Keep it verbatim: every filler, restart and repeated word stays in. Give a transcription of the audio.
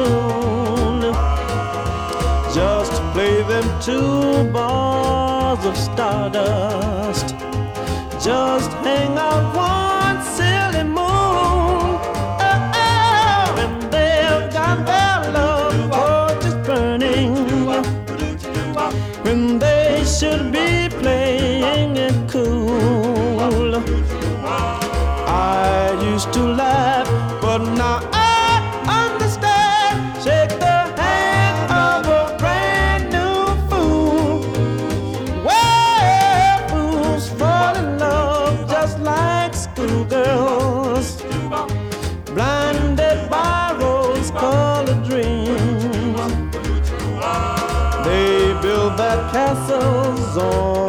tune, just to play them two bars of stardust, just hang out one silly moon. Oh, oh, and they've got their love torches burning, when they should be playing it cool. I used to laugh, but now I understand. Shake the hand of a brand new fool. Well, fools fall in love just like schoolgirls, blinded by rose-colored dreams. They build their castles on